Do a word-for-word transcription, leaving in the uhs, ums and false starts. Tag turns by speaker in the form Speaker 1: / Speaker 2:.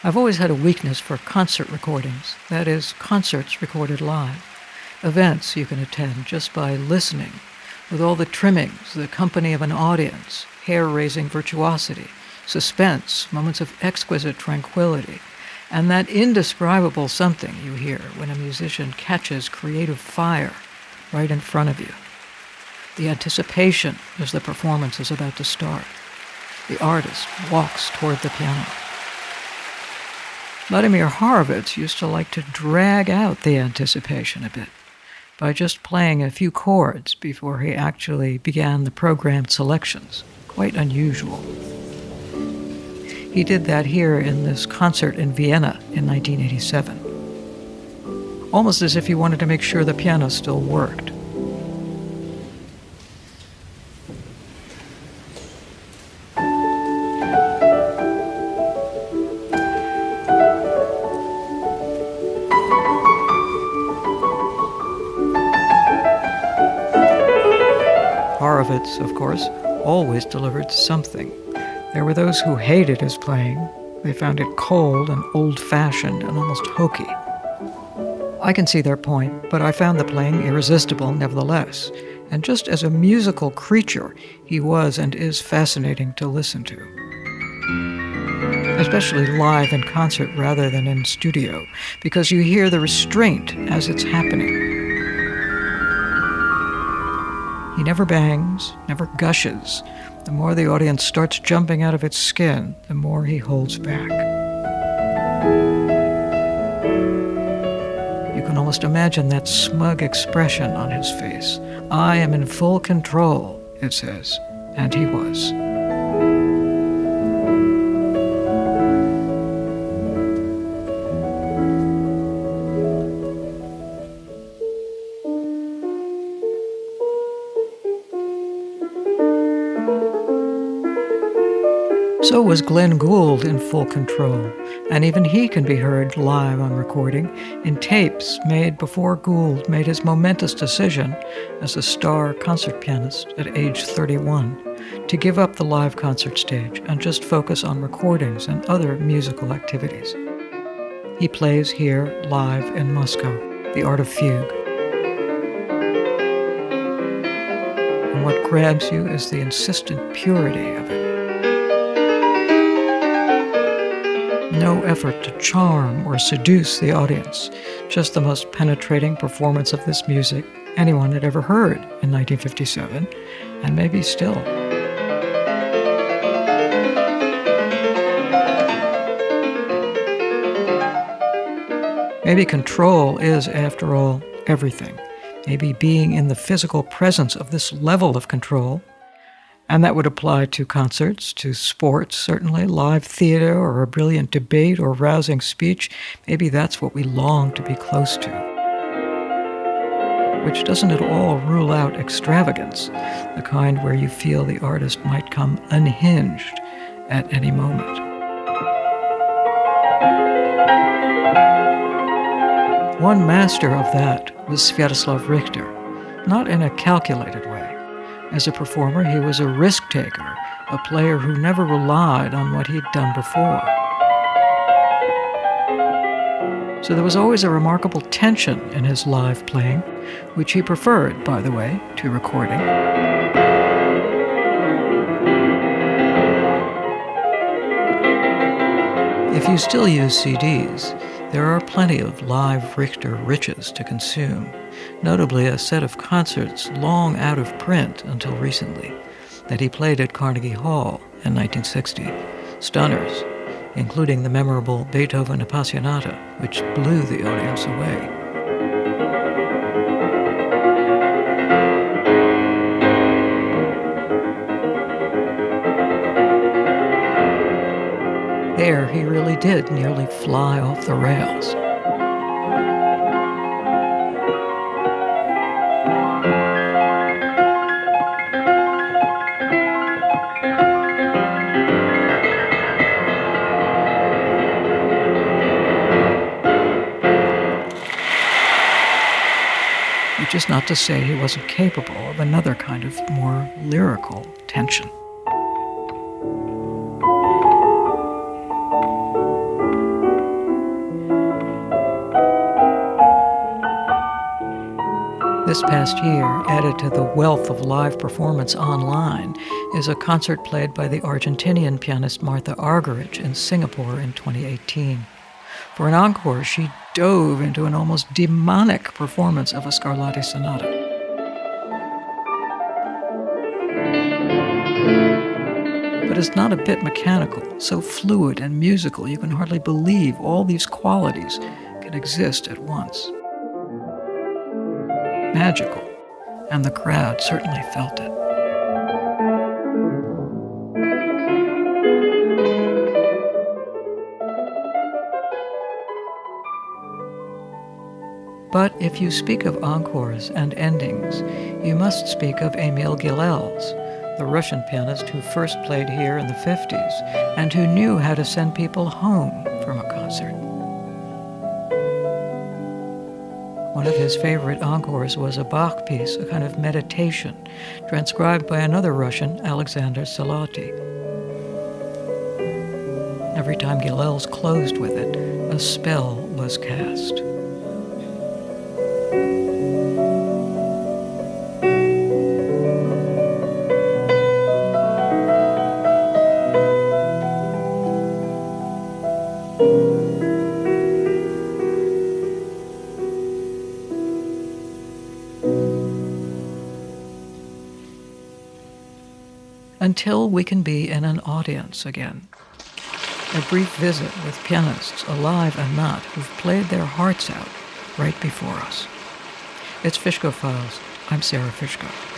Speaker 1: I've always had a weakness for concert recordings, that is, concerts recorded live. Events you can attend just by listening, with all the trimmings, the company of an audience, hair-raising virtuosity, suspense, moments of exquisite tranquility, and that indescribable something you hear when a musician catches creative fire right in front of you. The anticipation as the performance is about to start. The artist walks toward the piano. Vladimir Horowitz used to like to drag out the anticipation a bit by just playing a few chords before he actually began the programmed selections. Quite unusual. He did that here in this concert in Vienna in nineteen eighty-seven. Almost as if he wanted to make sure the piano still worked. Horowitz, of course, always delivered something. There were those who hated his playing. They found it cold and old-fashioned and almost hokey. I can see their point, but I found the playing irresistible nevertheless. And just as a musical creature, he was and is fascinating to listen to. Especially live in concert rather than in studio, because you hear the restraint as it's happening. He never bangs, never gushes. The more the audience starts jumping out of its skin, the more he holds back. You can almost imagine that smug expression on his face. I am in full control, it says, and he was. So was Glenn Gould in full control, and even he can be heard live on recording in tapes made before Gould made his momentous decision as a star concert pianist at age thirty-one to give up the live concert stage and just focus on recordings and other musical activities. He plays here live in Moscow, The Art of Fugue. And what grabs you is the insistent purity of it. No effort to charm or seduce the audience, just the most penetrating performance of this music anyone had ever heard in nineteen fifty-seven, and maybe still. Maybe control is, after all, everything. Maybe being in the physical presence of this level of control. And that would apply to concerts, to sports, certainly, live theater, or a brilliant debate or rousing speech. Maybe that's what we long to be close to. Which doesn't at all rule out extravagance, the kind where you feel the artist might come unhinged at any moment. One master of that was Sviatoslav Richter, not in a calculated way. As a performer, he was a risk-taker, a player who never relied on what he'd done before. So there was always a remarkable tension in his live playing, which he preferred, by the way, to recording. If you still use C Ds, there are plenty of live Richter riches to consume, notably a set of concerts long out of print until recently that he played at Carnegie Hall in nineteen sixty, stunners, including the memorable Beethoven Appassionata, which blew the audience away. There, he really did nearly fly off the rails. Which is not to say he wasn't capable of another kind of more lyrical tension. this past year, added to the wealth of live performance online, is a concert played by the Argentinian pianist Martha Argerich in Singapore in twenty eighteen. For an encore, she dove into an almost demonic performance of a Scarlatti sonata. But it's not a bit mechanical, so fluid and musical you can hardly believe all these qualities can exist at once. Magical, and the crowd certainly felt it. But if you speak of encores and endings, you must speak of Emil Gilels, the Russian pianist who first played here in the fifties and who knew how to send people home from a concert. One of his favorite encores was a Bach piece, a kind of meditation, transcribed by another Russian, Alexander Salati. Every time Gilels closed with it, a spell was cast. Until we can be in an audience again. A brief visit with pianists, alive and not, who've played their hearts out right before us. It's Fishko Files. I'm Sarah Fishko.